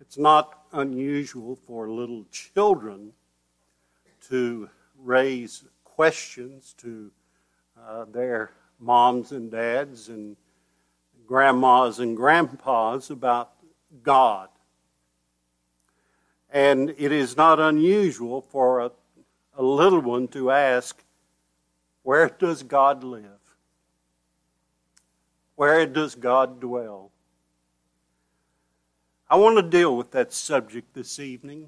It's not unusual for little children to raise questions to their moms and dads and grandmas and grandpas about God. And it is not unusual for a little one to ask, where does God live? Where does God dwell? I want to deal with that subject this evening.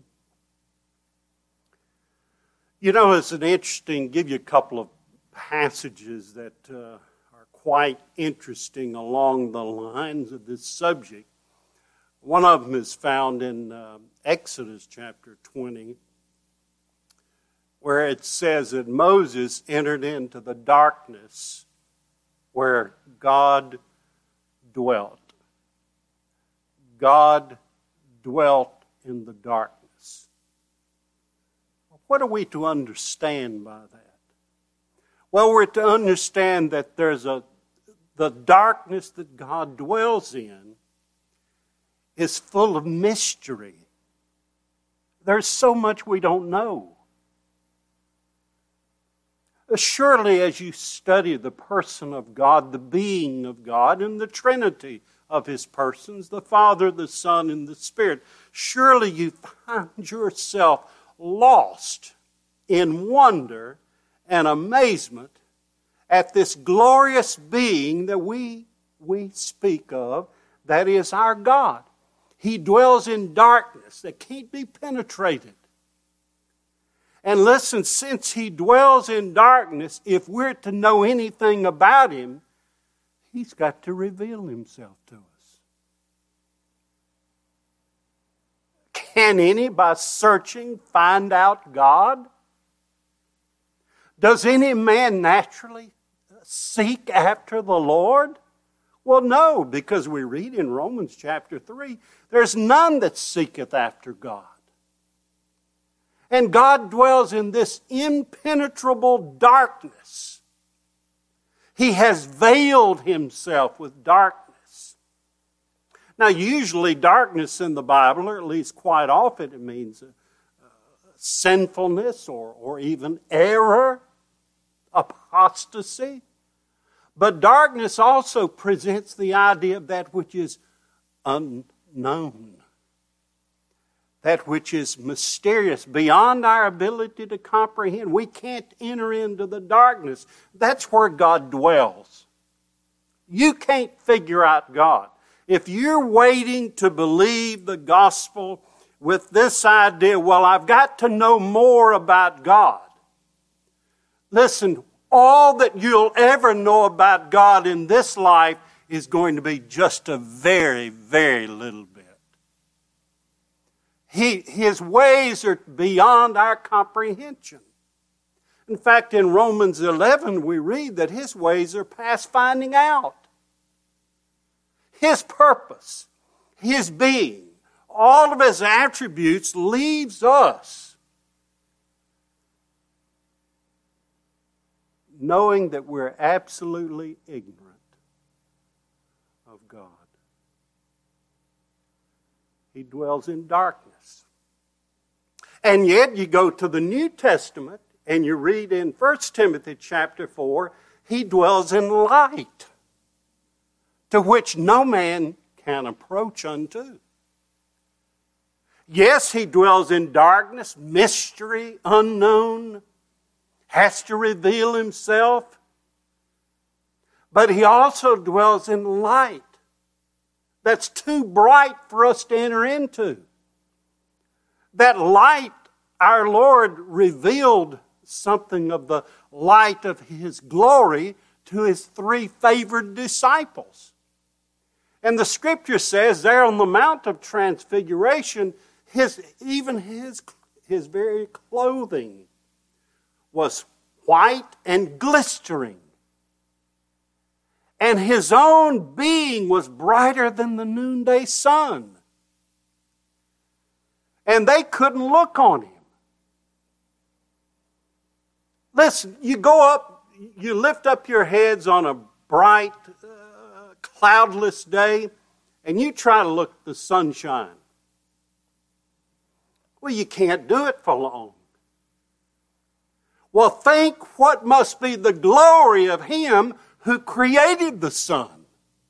You know, it's an interesting, give you a couple of passages that are quite interesting along the lines of this subject. One of them is found in Exodus chapter 20, where it says that Moses entered into the darkness where God dwelt. God dwelt in the darkness. What are we to understand by that? Well, we're to understand that there's the darkness that God dwells in is full of mystery. There's so much we don't know. Surely as you study the person of God, the being of God, and the Trinity of His persons, the Father, the Son, and the Spirit, surely you find yourself lost in wonder and amazement at this glorious being that we speak of, that is our God. He dwells in darkness that can't be penetrated. And listen, since He dwells in darkness, if we're to know anything about Him, He's got to reveal Himself to us. Can any, by searching, find out God? Does any man naturally seek after the Lord? Well, no, because we read in Romans chapter 3, there's none that seeketh after God. And God dwells in this impenetrable darkness. He has veiled Himself with darkness. Now, usually darkness in the Bible, or at least quite often, it means sinfulness or even error, apostasy. But darkness also presents the idea of that which is unknown, that which is mysterious, beyond our ability to comprehend. We can't enter into the darkness. That's where God dwells. You can't figure out God. If you're waiting to believe the gospel with this idea, well, I've got to know more about God. Listen, all that you'll ever know about God in this life is going to be just a very, very little bit. His ways are beyond our comprehension. In fact, in Romans 11, we read that His ways are past finding out. His purpose, His being, all of His attributes leaves us knowing that we're absolutely ignorant of God. He dwells in darkness. And yet you go to the New Testament and you read in 1 Timothy chapter 4, He dwells in light, to which no man can approach unto. Yes, He dwells in darkness, mystery, unknown, has to reveal Himself. But He also dwells in light that's too bright for us to enter into. That light, our Lord revealed something of the light of His glory to His three favored disciples. And the Scripture says there on the Mount of Transfiguration, His very clothing was white and glistering. And His own being was brighter than the noonday sun. And they couldn't look on Him. Listen, you go up, you lift up your heads on a bright, cloudless day, and you try to look at the sunshine. Well, you can't do it for long. Well, think what must be the glory of Him who created the sun.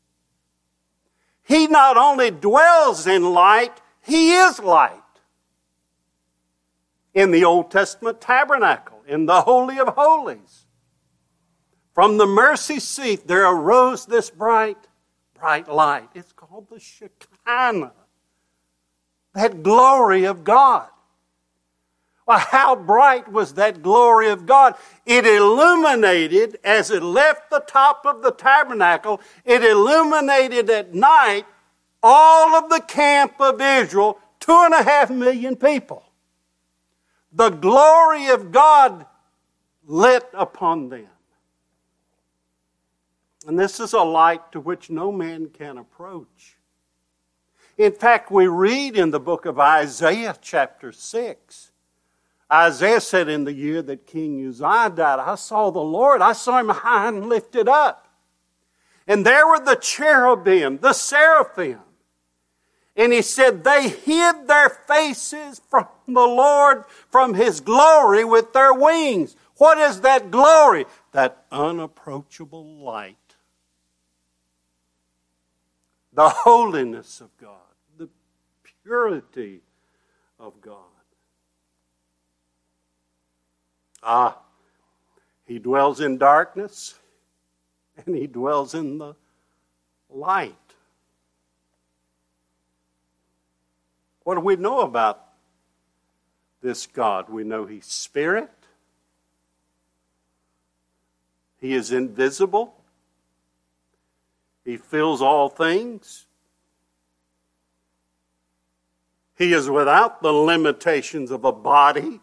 He not only dwells in light, He is light. In the Old Testament tabernacle, in the Holy of Holies, from the mercy seat there arose this bright light. It's called the Shekinah, that glory of God. Well, how bright was that glory of God? It illuminated, as it left the top of the tabernacle, it illuminated at night all of the camp of Israel, 2.5 million people. The glory of God lit upon them. And this is a light to which no man can approach. In fact, we read in the book of Isaiah chapter 6, Isaiah said, in the year that King Uzziah died, I saw the Lord, I saw Him high and lifted up. And there were the cherubim, the seraphim. And he said, they hid their faces from the Lord, from His glory with their wings. What is that glory? That unapproachable light. The holiness of God, the purity of God. He dwells in darkness, and He dwells in the light. What do we know about this God? We know He's Spirit. He is invisible. He fills all things. He is without the limitations of a body,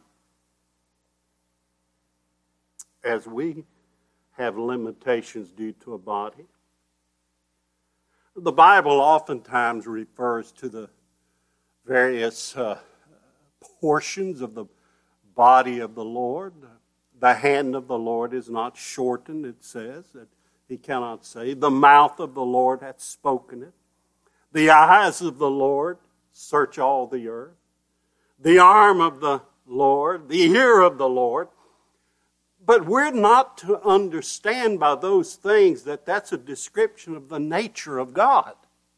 as we have limitations due to a body. The Bible oftentimes refers to the various portions of the body of the Lord. The hand of the Lord is not shortened, it says, that He cannot say. The mouth of the Lord hath spoken it. The eyes of the Lord search all the earth. The arm of the Lord, the ear of the Lord. But we're not to understand by those things that that's a description of the nature of God.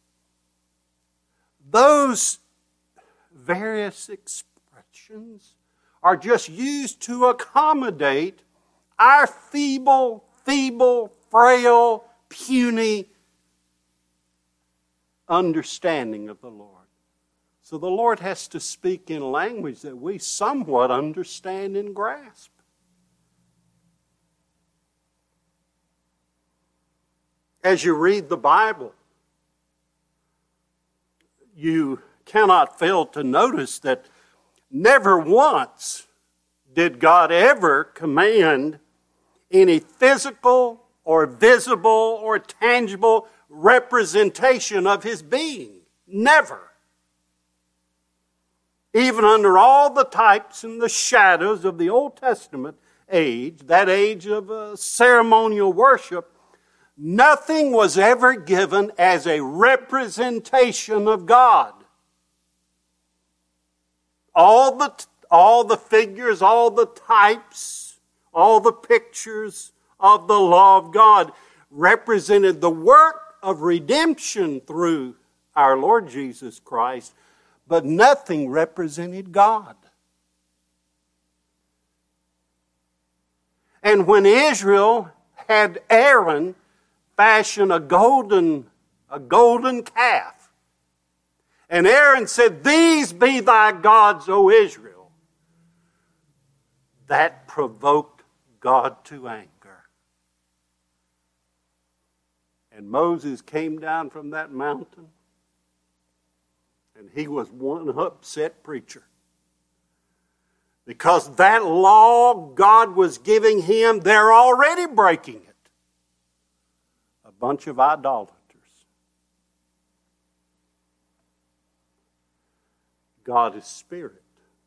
Those various expressions are just used to accommodate our feeble, frail, puny understanding of the Lord. So the Lord has to speak in language that we somewhat understand and grasp. As you read the Bible, you cannot fail to notice that never once did God ever command any physical or visible or tangible representation of His being. Never. Even under all the types and the shadows of the Old Testament age, that age of ceremonial worship, nothing was ever given as a representation of God. All the figures, all the types, all the pictures of the law of God represented the work of redemption through our Lord Jesus Christ, but nothing represented God. And when Israel had Aaron fashion a golden calf, and Aaron said, "These be thy gods, O Israel," that provoked God to anger. And Moses came down from that mountain, and he was one upset preacher. Because that law God was giving him, they're already breaking it. A bunch of idolaters. God is spirit.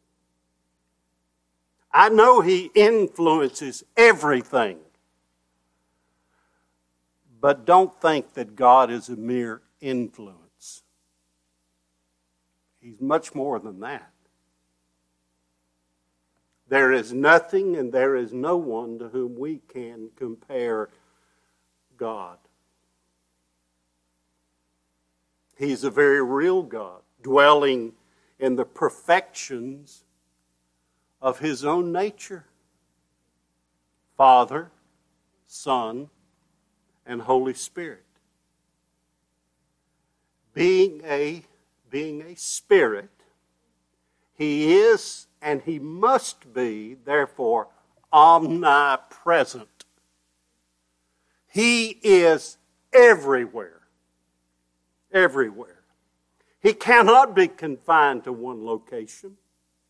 I know He influences everything. But don't think that God is a mere influence. He's much more than that. There is nothing and there is no one to whom we can compare God. He's a very real God, dwelling in the perfections of His own nature. Father, Son, and Holy Spirit. Being a spirit, He is and He must be, therefore, omnipresent. He is everywhere. Everywhere. He cannot be confined to one location.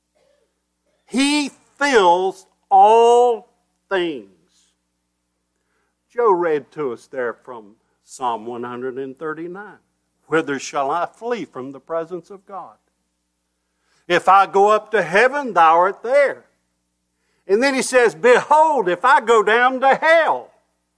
He fills all things. Joe read to us there from Psalm 139. Whither shall I flee from the presence of God? If I go up to heaven, thou art there. And then he says, behold, if I go down to hell.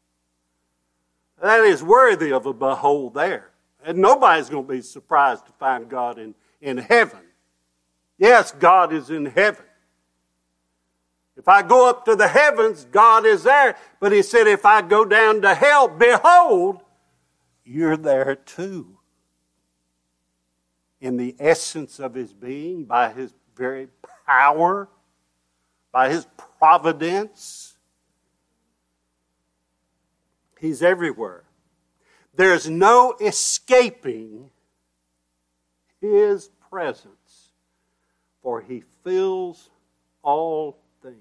That is worthy of a behold there. And nobody's going to be surprised to find God in heaven. Yes, God is in heaven. If I go up to the heavens, God is there. But he said, if I go down to hell, behold, you're there too. In the essence of His being, by His very power, by His providence, He's everywhere. There's no escaping His presence, for He fills all things.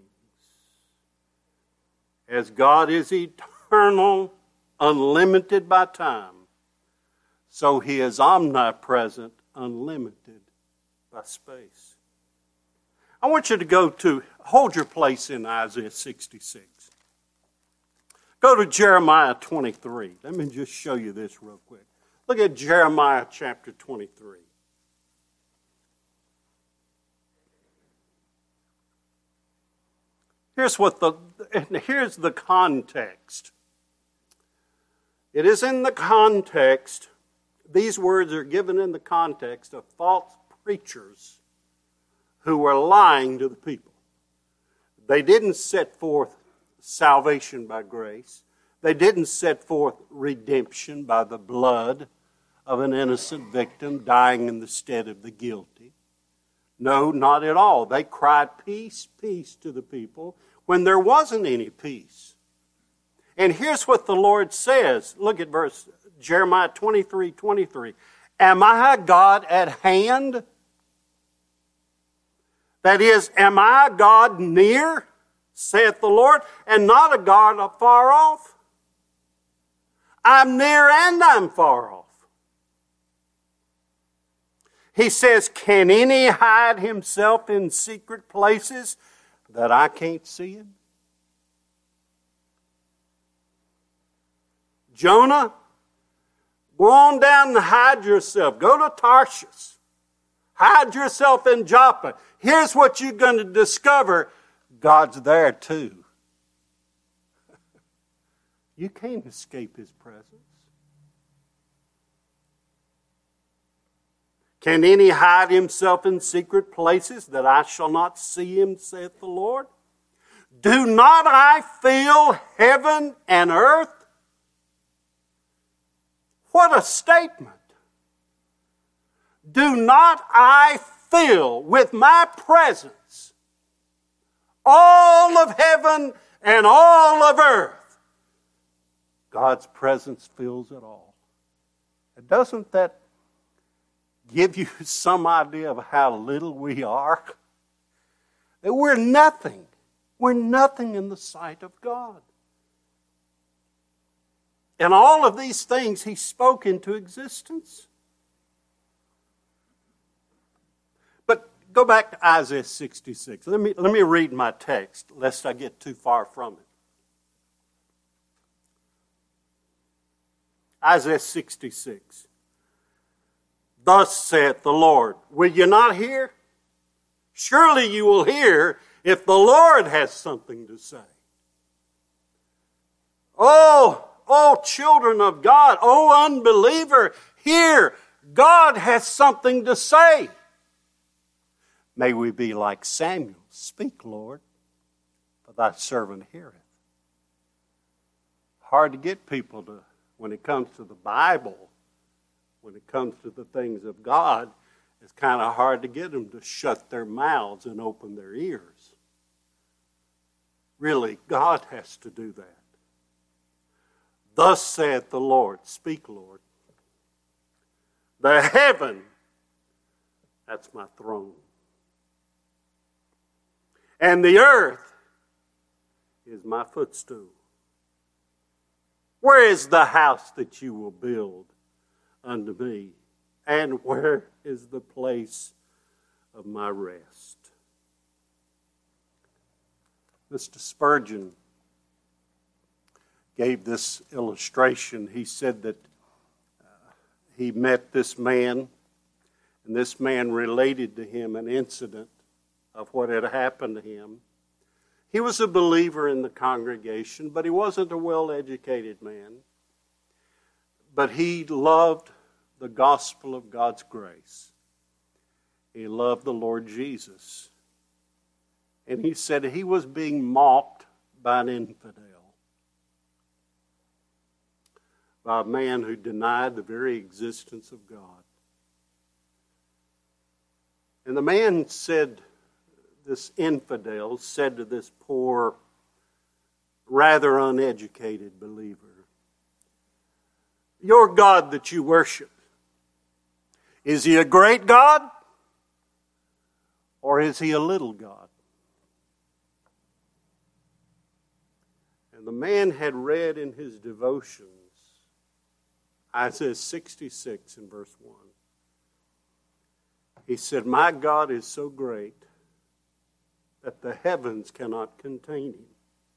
As God is eternal, unlimited by time, so He is omnipresent, unlimited by space. I want you to hold your place in Isaiah 66. Go to Jeremiah 23. Let me just show you this real quick. Look at Jeremiah chapter 23. Here's the context. It is in the context, these words are given in the context of false preachers who were lying to the people. They didn't set forth salvation by grace. They didn't set forth redemption by the blood of an innocent victim dying in the stead of the guilty. No, not at all. They cried peace, peace to the people when there wasn't any peace. And here's what the Lord says. Look at Jeremiah 23:23. Am I God at hand? That is, am I God near, saith the Lord, and not a God afar off? I'm near and I'm far off. He says, can any hide himself in secret places that I can't see him? Jonah, go on down and hide yourself. Go to Tarshish. Hide yourself in Joppa. Here's what you're going to discover. God's there too. You can't escape His presence. Can any hide himself in secret places that I shall not see him, saith the Lord? Do not I fill heaven and earth? What a statement. Do not I fill with my presence all of heaven and all of earth? God's presence fills it all. And doesn't that give you some idea of how little we are? That we're nothing. We're nothing in the sight of God. And all of these things He spoke into existence. But go back to Isaiah 66. Let me read my text, lest I get too far from it. Isaiah 66. Thus saith the Lord, will you not hear? Surely you will hear if the Lord has something to say. Oh, children of God, oh unbeliever, hear, God has something to say. May we be like Samuel. Speak, Lord. thy servant heareth. Hard to get people to, when it comes to the Bible, when it comes to the things of God, it's kind of hard to get them to shut their mouths and open their ears. Really, God has to do that. Thus saith the Lord, speak, Lord. The heaven, that's my throne. And the earth is my footstool. Where is the house that you will build unto me? And where is the place of my rest? Mr. Spurgeon gave this illustration. He said that he met this man, and this man related to him an incident of what had happened to him. He was a believer in the congregation, but he wasn't a well-educated man. But he loved the gospel of God's grace. He loved the Lord Jesus. And he said he was being mocked by an infidel, by a man who denied the very existence of God. And the man said, this infidel said to this poor, rather uneducated believer, your God that you worship, is he a great God or is he a little God? And the man had read in his devotions Isaiah 66 in verse 1. He said, my God is so great that the heavens cannot contain him.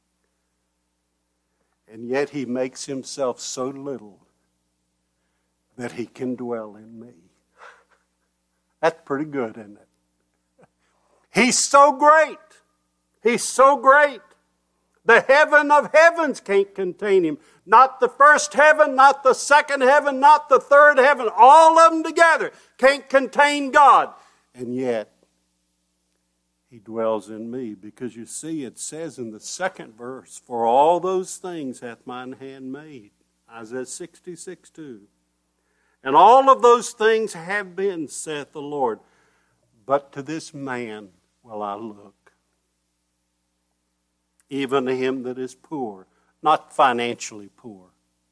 And yet he makes himself so little that he can dwell in me. That's pretty good, isn't it? He's so great. He's so great. The heaven of heavens can't contain him. Not the first heaven, not the second heaven, not the third heaven. All of them together can't contain God. And yet, he dwells in me. Because you see, it says in the second verse, for all those things hath mine hand made. Isaiah 66:2. And all of those things have been, saith the Lord. But to this man will I look. Even to him that is poor, not financially poor,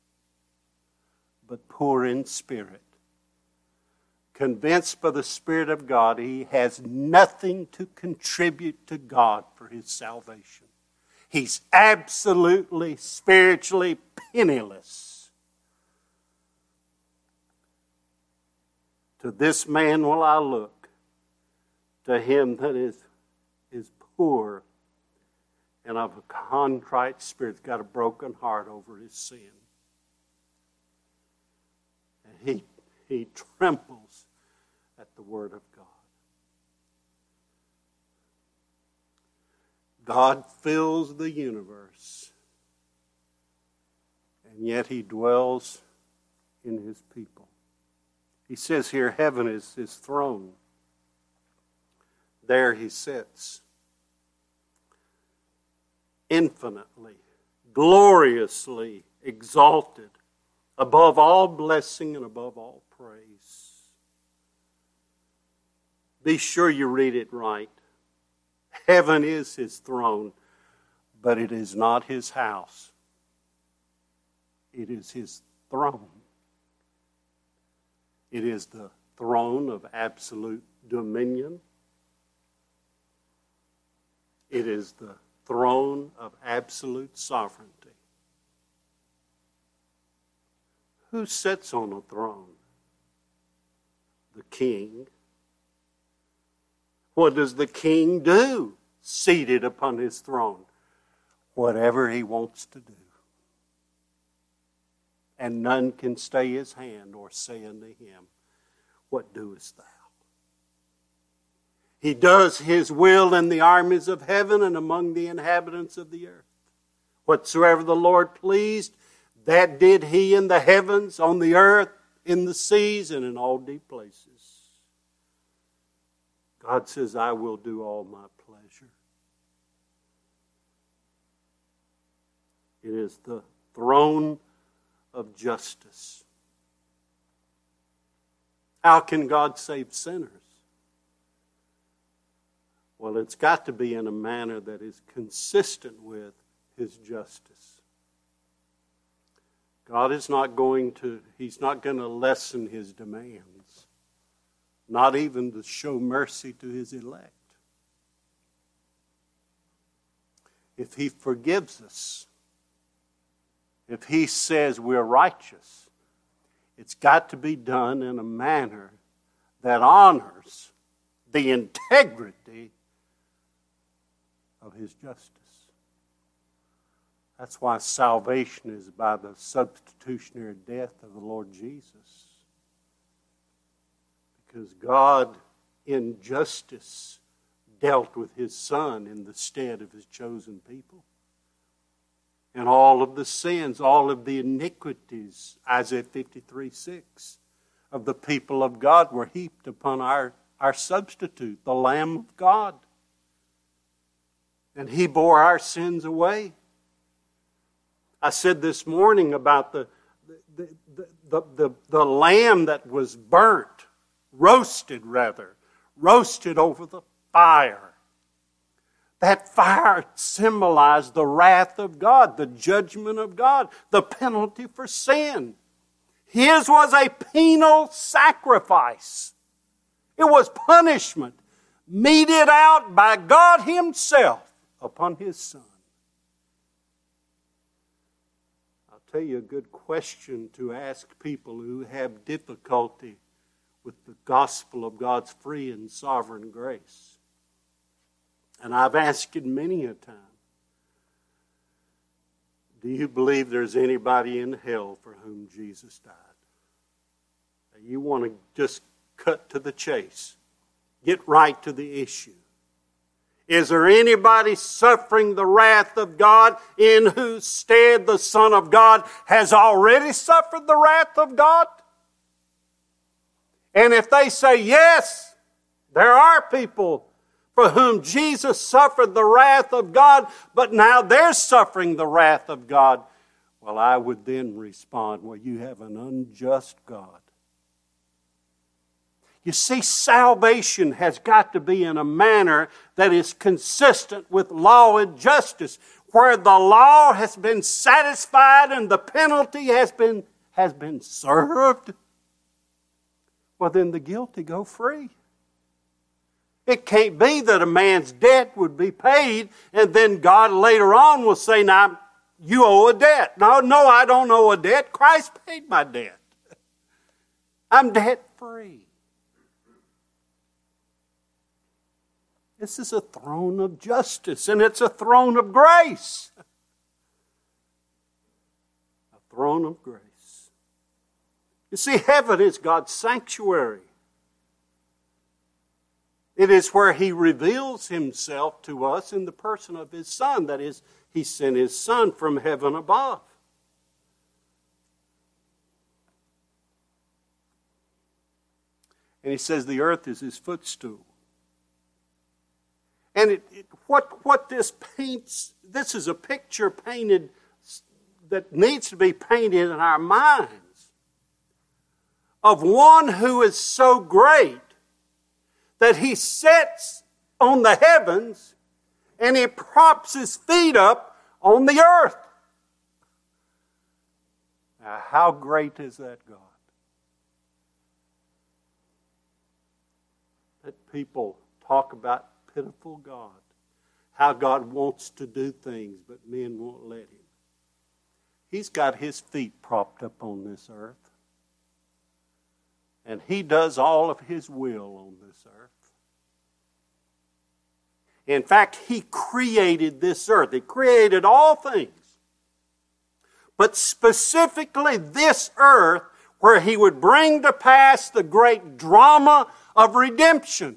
but poor in spirit. Convinced by the Spirit of God, he has nothing to contribute to God for his salvation. He's absolutely, spiritually penniless. To this man will I look, to him that is poor and of a contrite spirit, got a broken heart over his sin. And he trembles at the word of God. God fills the universe, and yet he dwells in his people. He says here, heaven is his throne. There he sits. Infinitely, gloriously exalted, above all blessing and above all praise. Be sure you read it right. Heaven is his throne, but it is not his house. It is his throne. It is the throne of absolute dominion. It is the throne of absolute sovereignty. Who sits on a throne? The king. What does the king do seated upon his throne? Whatever he wants to do. And none can stay his hand or say unto him, what doest thou? He does his will in the armies of heaven and among the inhabitants of the earth. Whatsoever the Lord pleased, that did he in the heavens, on the earth, in the seas, and in all deep places. God says, I will do all my pleasure. It is the throne of justice. How can God save sinners? Well, it's got to be in a manner that is consistent with His justice. God is not going to, He's not going to lessen His demands, not even to show mercy to His elect. If He forgives us, if He says we're righteous, it's got to be done in a manner that honors the integrity of His justice. That's why salvation is by the substitutionary death of the Lord Jesus. Because God, in justice, dealt with His Son in the stead of His chosen people. And all of the sins, all of the iniquities, Isaiah 53:6, of the people of God were heaped upon our substitute, the Lamb of God. And He bore our sins away. I said this morning about the lamb that was burnt, roasted over the fire. That fire symbolized the wrath of God, the judgment of God, the penalty for sin. His was a penal sacrifice. It was punishment meted out by God Himself upon His Son. I'll tell you a good question to ask people who have difficulty with the gospel of God's free and sovereign grace. And I've asked it many a time. Do you believe there's anybody in hell for whom Jesus died? You want to just cut to the chase. Get right to the issue. Is there anybody suffering the wrath of God in whose stead the Son of God has already suffered the wrath of God? And if they say yes, there are people for whom Jesus suffered the wrath of God, but now they're suffering the wrath of God. Well, I would then respond, well, you have an unjust God. You see, salvation has got to be in a manner that is consistent with law and justice, where the law has been satisfied and the penalty has been served. Well, then the guilty go free. It can't be that a man's debt would be paid and then God later on will say, now, you owe a debt. No, I don't owe a debt. Christ paid my debt. I'm debt-free. This is a throne of justice, and it's a throne of grace. A throne of grace. You see, heaven is God's sanctuary. It is where He reveals Himself to us in the person of His Son. That is, He sent His Son from heaven above. And He says the earth is His footstool. And what this paints, this is a picture painted that needs to be painted in our minds of one who is so great that He sits on the heavens and He props His feet up on the earth. Now, how great is that God? That people talk about pitiful God. How God wants to do things, but men won't let Him. He's got His feet propped up on this earth. And He does all of His will on this earth. In fact, He created this earth. He created all things. But specifically this earth, where He would bring to pass the great drama of redemption.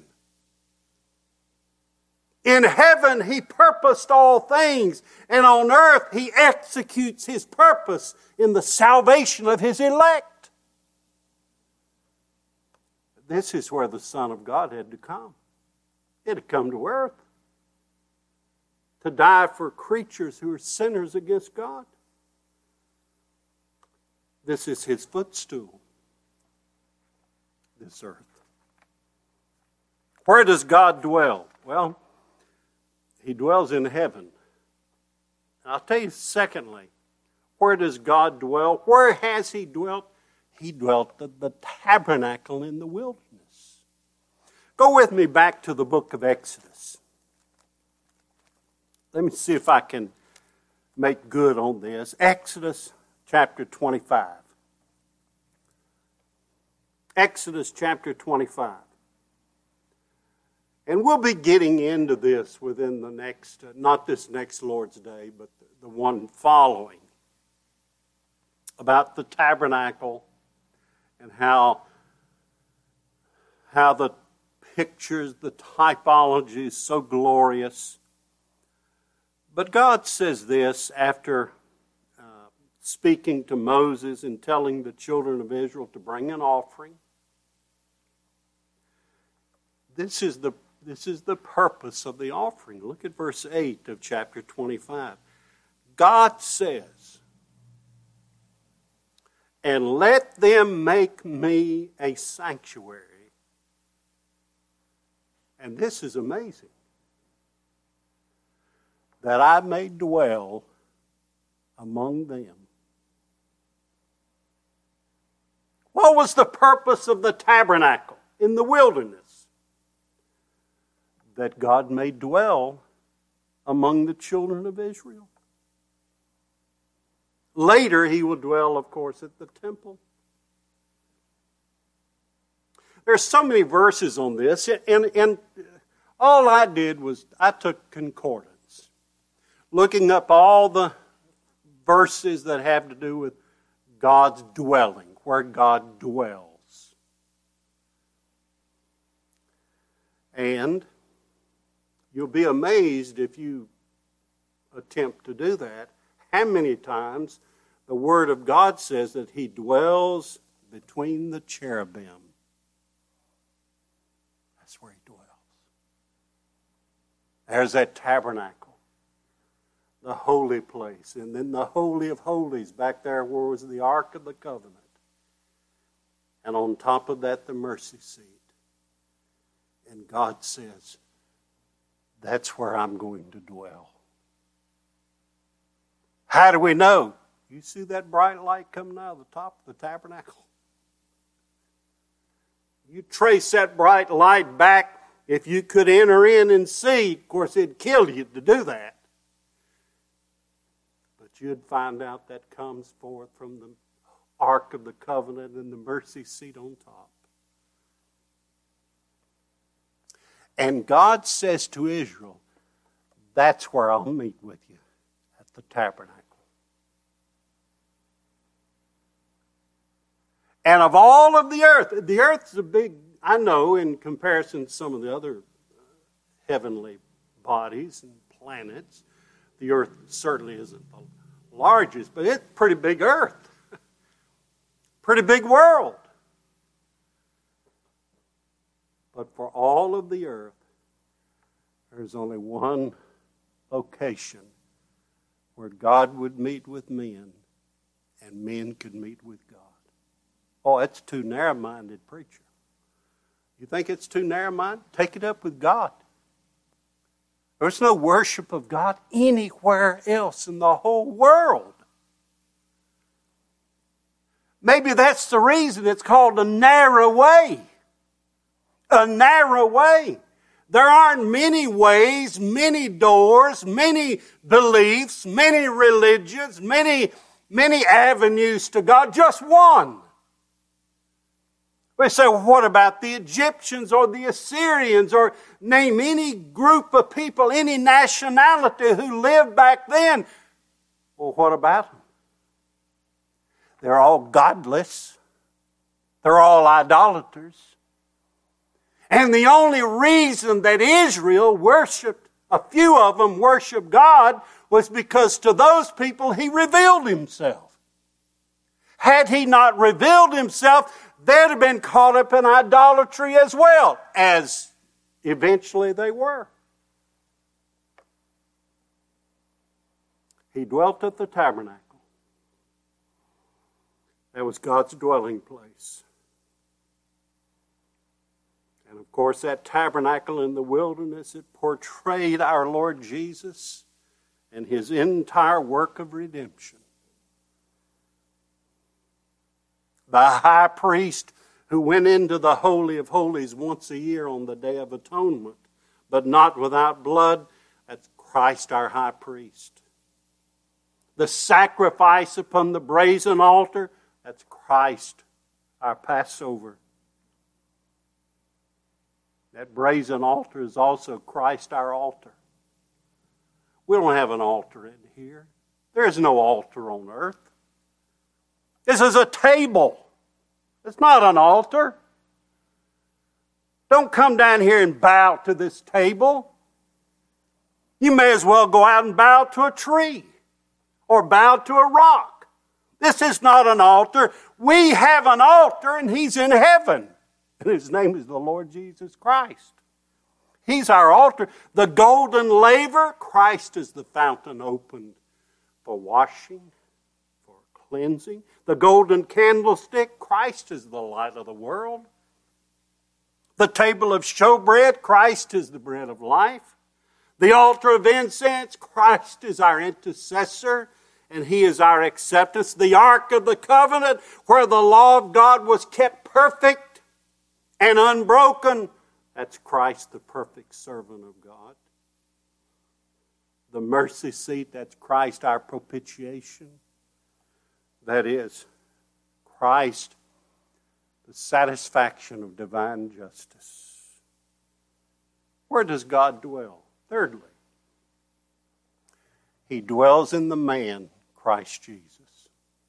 In heaven, He purposed all things, and on earth, He executes His purpose in the salvation of His elect. This is where the Son of God had to come. He had to come to earth to die for creatures who are sinners against God. This is his footstool, this earth. Where does God dwell? Well, he dwells in heaven. And I'll tell you, secondly, where does God dwell? Where has he dwelt? He dwelt at the tabernacle in the wilderness. Go with me back to the book of Exodus. Let me see if I can make good on this. Exodus chapter 25. Exodus chapter 25. And we'll be getting into this within the next, not this next Lord's Day, but the one following, about the tabernacle and how the pictures, the typology is so glorious. But God says this after speaking to Moses and telling the children of Israel to bring an offering. This is the purpose of the offering. Look at verse 8 of chapter 25. God says, "And let them make me a sanctuary." And this is amazing. "That I may dwell among them." What was the purpose of the tabernacle in the wilderness? That God may dwell among the children of Israel. Later, he will dwell, of course, at the temple. There's so many verses on this, and all I did was I took concordance, looking up all the verses that have to do with God's dwelling, where God dwells. And you'll be amazed if you attempt to do that, how many times the Word of God says that he dwells between the cherubim. That's where he dwells. There's that tabernacle, the holy place, and then the Holy of Holies back there where was the Ark of the Covenant. And on top of that, the mercy seat. And God says, that's where I'm going to dwell. How do we know? You see that bright light coming out of the top of the tabernacle? You trace that bright light back, if you could enter in and see, of course it'd kill you to do that. But you'd find out that comes forth from the Ark of the Covenant and the mercy seat on top. And God says to Israel, that's where I'll meet with you, at the tabernacle. And of all of the earth's a big, I know, in comparison to some of the other heavenly bodies and planets, the earth certainly isn't the largest, but it's a pretty big earth. Pretty big world. But for all of the earth, there's only one location where God would meet with men and men could meet with God. Oh, that's too narrow-minded, preacher. You think it's too narrow-minded? Take it up with God. There's no worship of God anywhere else in the whole world. Maybe that's the reason it's called a narrow way. A narrow way. There aren't many ways, many doors, many beliefs, many religions, many avenues to God. Just one. We say, well, what about the Egyptians or the Assyrians, or name any group of people, any nationality who lived back then? Well, what about them? They're all godless. They're all idolaters. And the only reason that Israel worshipped, a few of them worshiped God, was because to those people he revealed himself. Had he not revealed himself, they'd have been caught up in idolatry as well, as eventually they were. He dwelt at the tabernacle. That was God's dwelling place. And of course, that tabernacle in the wilderness, it portrayed our Lord Jesus and his entire work of redemption. The high priest who went into the Holy of Holies once a year on the Day of Atonement, but not without blood, that's Christ our high priest. The sacrifice upon the brazen altar, that's Christ our Passover. That brazen altar is also Christ our altar. We don't have an altar in here. There is no altar on earth. This is a table. It's not an altar. Don't come down here and bow to this table. You may as well go out and bow to a tree or bow to a rock. This is not an altar. We have an altar, and he's in heaven. And his name is the Lord Jesus Christ. He's our altar. The golden laver, Christ is the fountain opened for washing, for cleansing. The golden candlestick, Christ is the light of the world. The table of showbread, Christ is the bread of life. The altar of incense, Christ is our intercessor, and he is our acceptance. The Ark of the Covenant, where the law of God was kept perfect and unbroken, that's Christ, the perfect servant of God. The mercy seat, that's Christ, our propitiation. That is Christ, the satisfaction of divine justice. Where does God dwell? Thirdly, he dwells in the man, Christ Jesus.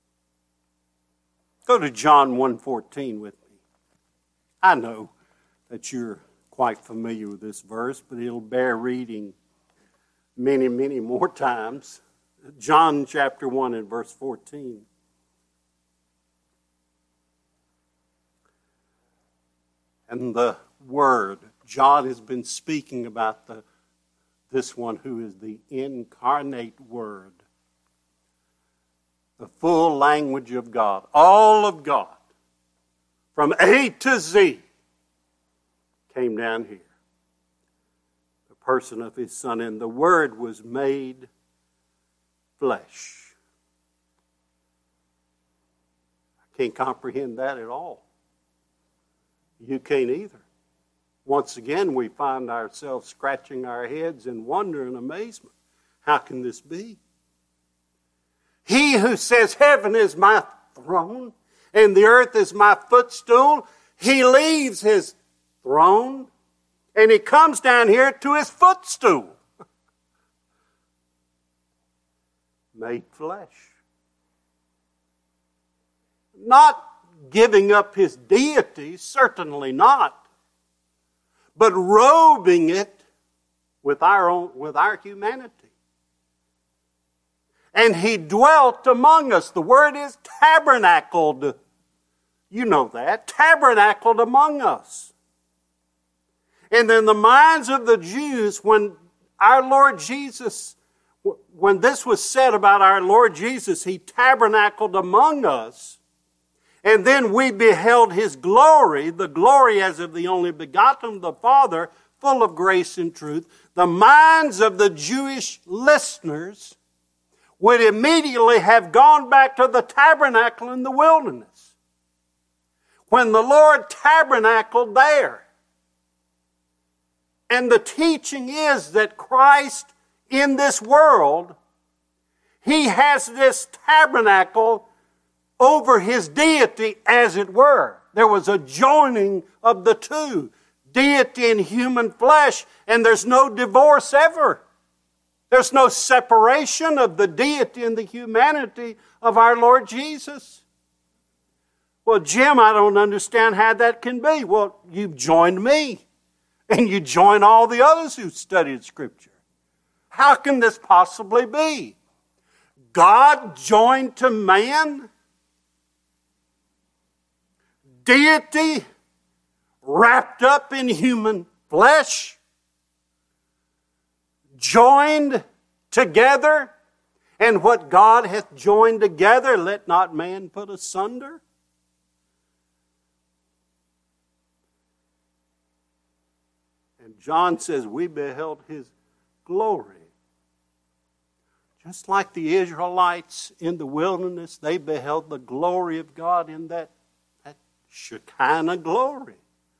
Go to John 1:14 with me. I know that you're quite familiar with this verse, but it'll bear reading many, many more times. John chapter 1 and verse 14. And the Word, John has been speaking about this one who is the incarnate Word. The full language of God, all of God, from A to Z, came down here. The person of his Son, and the Word was made flesh. I can't comprehend that at all. You can't either. Once again, we find ourselves scratching our heads in wonder and amazement. How can this be? He who says, heaven is my throne and the earth is my footstool, he leaves his throne and he comes down here to his footstool. Made flesh. Not giving up his deity, certainly not, but robing it with our humanity. And he dwelt among us. The word is tabernacled. You know that. Tabernacled among us. And in the minds of the Jews, when our Lord Jesus, when this was said about our Lord Jesus, he tabernacled among us, and then we beheld his glory, the glory as of the only begotten of the Father, full of grace and truth. The minds of the Jewish listeners would immediately have gone back to the tabernacle in the wilderness, when the Lord tabernacled there. And the teaching is that Christ in this world, he has this tabernacle over his deity, as it were. There was a joining of the two, deity and human flesh, and there's no divorce ever. There's no separation of the deity and the humanity of our Lord Jesus. Well, Jim, I don't understand how that can be. Well, you've joined me, and you join all the others who studied Scripture. How can this possibly be? God joined to man, deity wrapped up in human flesh, joined together, And what God hath joined together, let not man put asunder. And John says, we beheld his glory. Just like the Israelites in the wilderness, they beheld the glory of God in that Shekinah glory.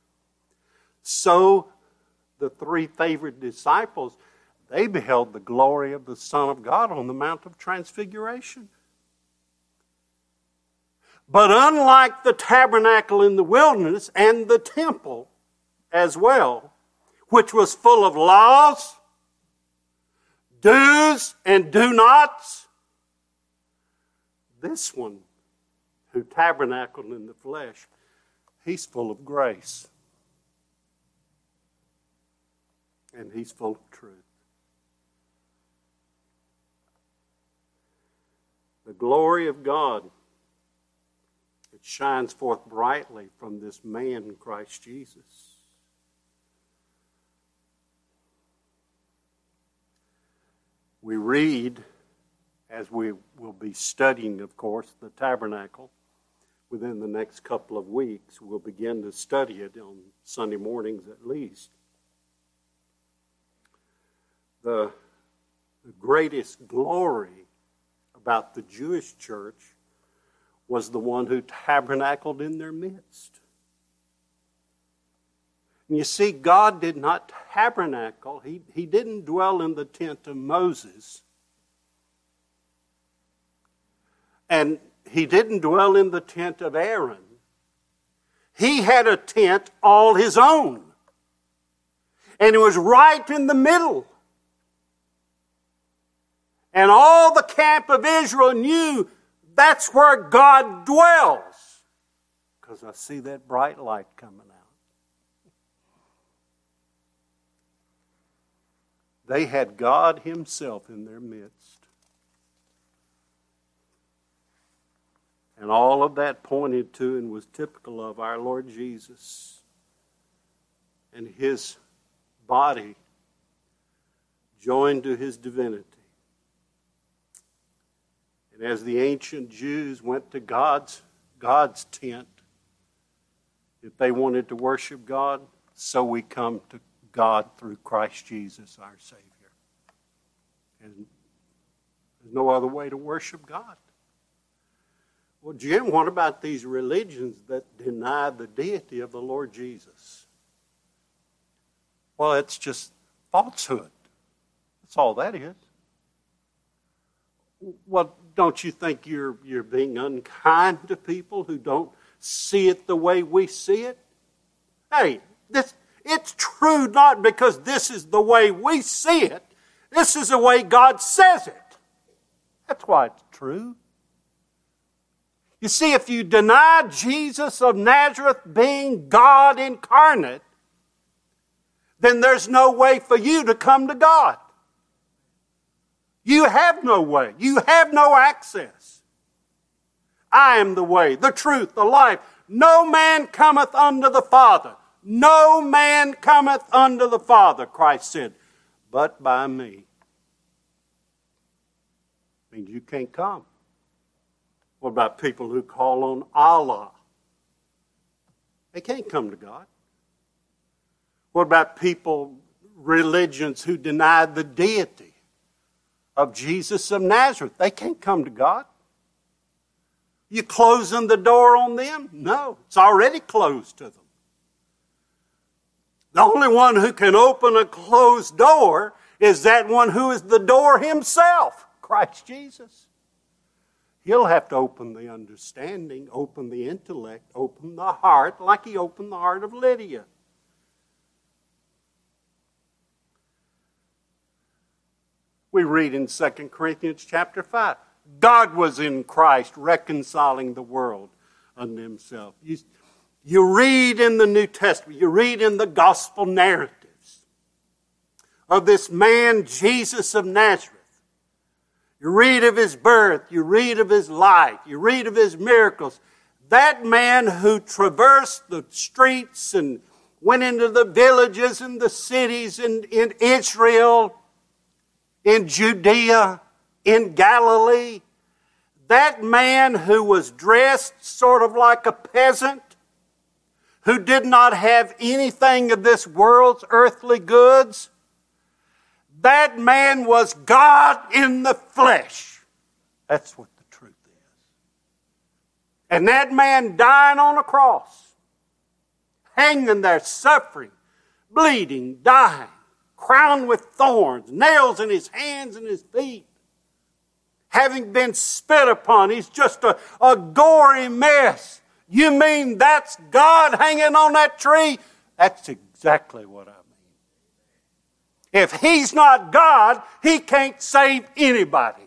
So the three favored disciples, they beheld the glory of the Son of God on the Mount of Transfiguration. But unlike the tabernacle in the wilderness and the temple as well, which was full of laws, do's and do-nots, this one, who tabernacled in the flesh, he's full of grace. And he's full of truth. The glory of God, it shines forth brightly from this man, Christ Jesus. We read, as we will be studying, of course, the tabernacle within the next couple of weeks. We'll begin to study it on Sunday mornings at least. The greatest glory about the Jewish church was the one who tabernacled in their midst. And you see, God did not tabernacle. He didn't dwell in the tent of Moses. And he didn't dwell in the tent of Aaron. He had a tent all his own. And it was right in the middle. And all the camp of Israel knew that's where God dwells. Because I see that bright light coming out. They had God himself in their midst. And all of that pointed to and was typical of our Lord Jesus and his body joined to his divinity. And as the ancient Jews went to God's tent, if they wanted to worship God, so we come to God through Christ Jesus, our Savior. And there's no other way to worship God. Well, Jim, what about these religions that deny the deity of the Lord Jesus? Well, it's just falsehood. That's all that is. Well, don't you think you're being unkind to people who don't see it the way we see it? Hey, it's true not because this is the way we see it. This is the way God says it. That's why it's true. You see, if you deny Jesus of Nazareth being God incarnate, then there's no way for you to come to God. You have no way. You have no access. I am the way, the truth, the life. No man cometh unto the Father. No man cometh unto the Father, Christ said, but by me. Means you can't come. What about people who call on Allah? They can't come to God. What about people, religions who deny the deity of Jesus of Nazareth? They can't come to God. You closing the door on them? No, it's already closed to them. The only one who can open a closed door is that one who is the door himself, Christ Jesus. He'll have to open the understanding, open the intellect, open the heart, like he opened the heart of Lydia. We read in 2 Corinthians chapter 5, God was in Christ reconciling the world unto himself. You read in the New Testament, you read in the gospel narratives of this man, Jesus of Nazareth. You read of his birth, you read of his life, you read of his miracles. That man who traversed the streets and went into the villages and the cities in Israel, in Judea, in Galilee, that man who was dressed sort of like a peasant, who did not have anything of this world's earthly goods, that man was God in the flesh. That's what the truth is. And that man dying on a cross, hanging there, suffering, bleeding, dying, crowned with thorns, nails in his hands and his feet, having been spit upon. He's just a gory mess. You mean that's God hanging on that tree? That's exactly what I mean. If He's not God, He can't save anybody.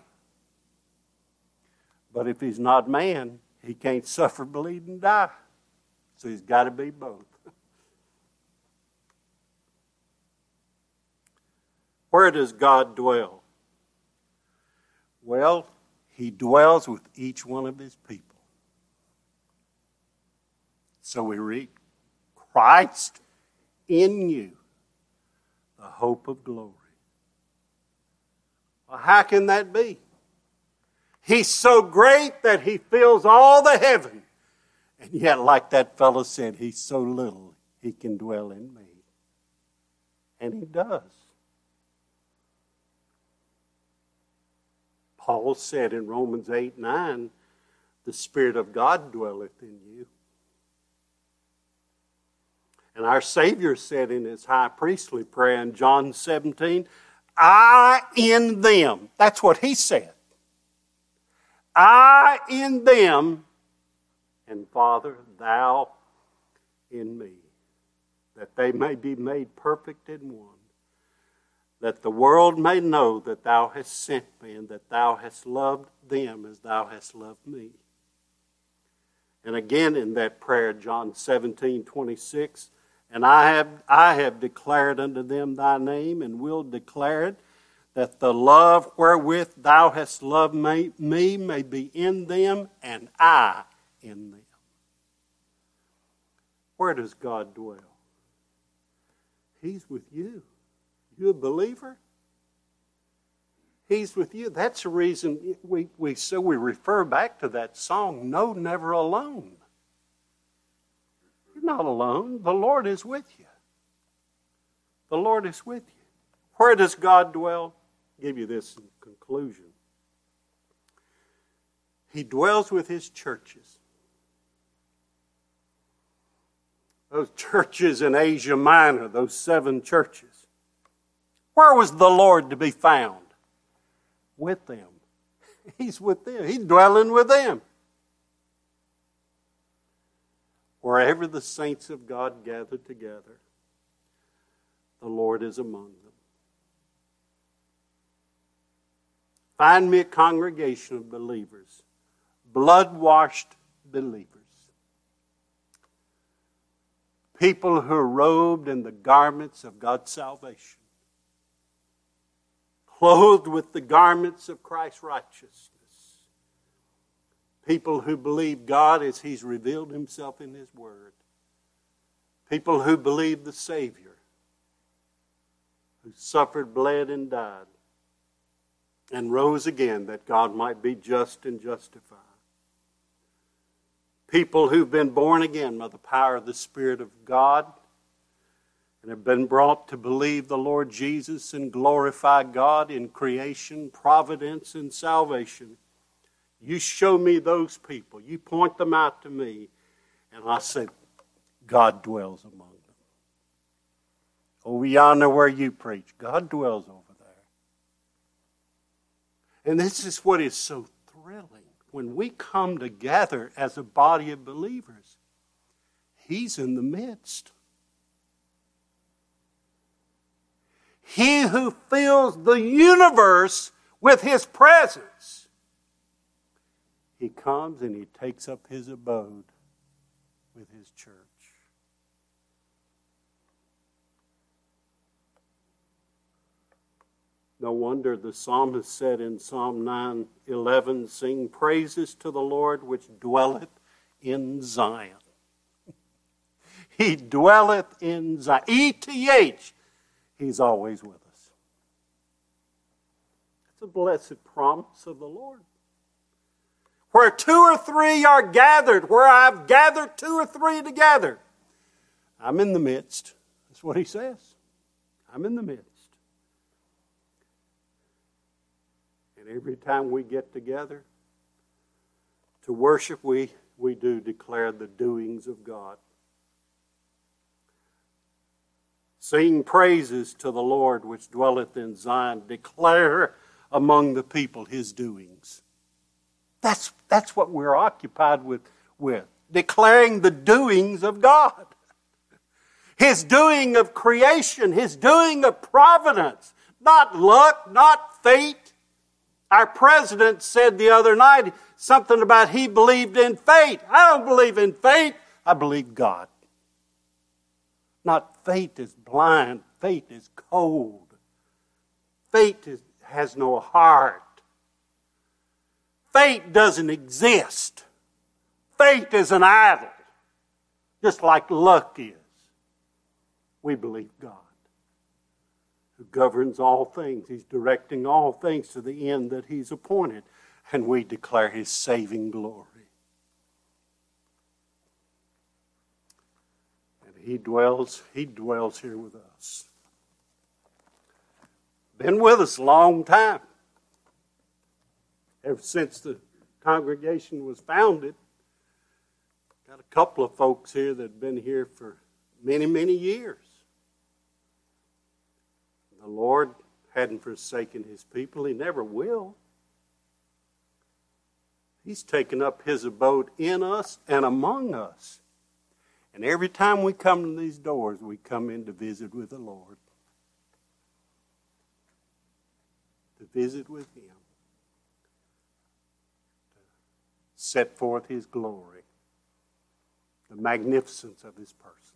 But if He's not man, He can't suffer, bleed, and die. So He's got to be both. Where does God dwell? Well, He dwells with each one of His people. So we read, Christ in you, the hope of glory. Well, how can that be? He's so great that He fills all the heaven. And yet, like that fellow said, He's so little, He can dwell in me. And He does. Paul said in Romans 8:9, the Spirit of God dwelleth in you. And our Savior said in His high priestly prayer in John 17, I in them. That's what He said. I in them, and Father, Thou in me, that they may be made perfect in one, that the world may know that Thou hast sent me, and that Thou hast loved them as Thou hast loved me. And again in that prayer, John 17:26, and I have declared unto them Thy name, and will declare it, that the love wherewith Thou hast loved me may be in them, and I in them. Where does God dwell? He's with you. You a believer? He's with you. That's the reason we refer back to that song, No, Never Alone. You're not alone. The Lord is with you. The Lord is with you. Where does God dwell? I'll give you this in conclusion. He dwells with His churches. Those churches in Asia Minor, those 7 churches. Where was the Lord to be found? With them. He's with them. He's dwelling with them. Wherever the saints of God gather together, the Lord is among them. Find me a congregation of believers, blood-washed believers. People who are robed in the garments of God's salvation, clothed with the garments of Christ's righteousness. People who believe God as He's revealed Himself in His Word. People who believe the Savior, who suffered, bled, and died, and rose again that God might be just and justify. People who've been born again by the power of the Spirit of God and have been brought to believe the Lord Jesus and glorify God in creation, providence, and salvation. You show me those people. You point them out to me. And I say, God dwells among them. Over yonder where you preach, God dwells over there. And this is what is so thrilling. When we come together as a body of believers, He's in the midst. He who fills the universe with His presence. He comes and He takes up His abode with His church. No wonder the psalmist said in Psalm 9:11, sing praises to the Lord which dwelleth in Zion. He dwelleth in Zion. ETH, He's always with us. It's a blessed promise of the Lord. Where 2 or 3 are gathered, where I've gathered 2 or 3 together, I'm in the midst. That's what he says. I'm in the midst. And every time we get together to worship, we do declare the doings of God. Sing praises to the Lord which dwelleth in Zion. Declare among the people his doings. That's what we're occupied with. Declaring the doings of God. His doing of creation. His doing of providence. Not luck, not fate. Our president said the other night something about he believed in fate. I don't believe in fate. I believe God. Not fate is blind. Fate is cold. Fate has no heart. Fate doesn't exist. Fate is an idol, just like luck is. We believe God, who governs all things. He's directing all things to the end that He's appointed, and we declare His saving glory. And He dwells here with us. Been with us a long time. Ever since the congregation was founded. Got a couple of folks here that have been here for many, many years. The Lord hadn't forsaken His people. He never will. He's taken up His abode in us and among us. And every time we come to these doors, we come in to visit with the Lord. To visit with Him. Set forth His glory, the magnificence of His person.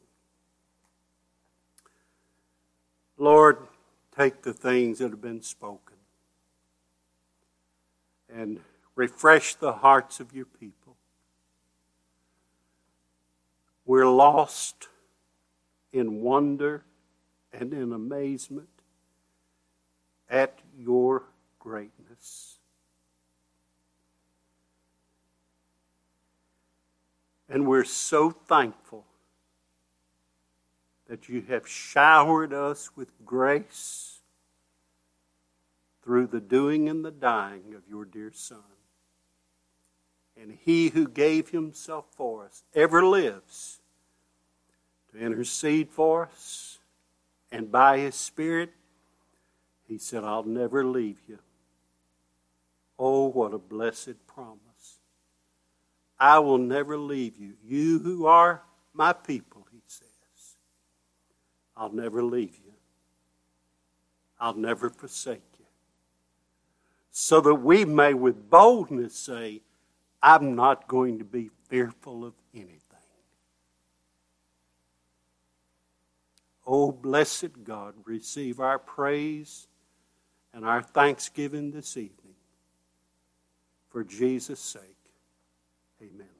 Lord, take the things that have been spoken and refresh the hearts of your people. We're lost in wonder and in amazement at your greatness. And we're so thankful that you have showered us with grace through the doing and the dying of your dear Son. And He who gave Himself for us ever lives to intercede for us. And by His Spirit, He said, I'll never leave you. Oh, what a blessed promise. I will never leave you. You who are my people, He says. I'll never leave you. I'll never forsake you. So that we may with boldness say, I'm not going to be fearful of anything. Oh, blessed God, receive our praise and our thanksgiving this evening. For Jesus' sake. Amen.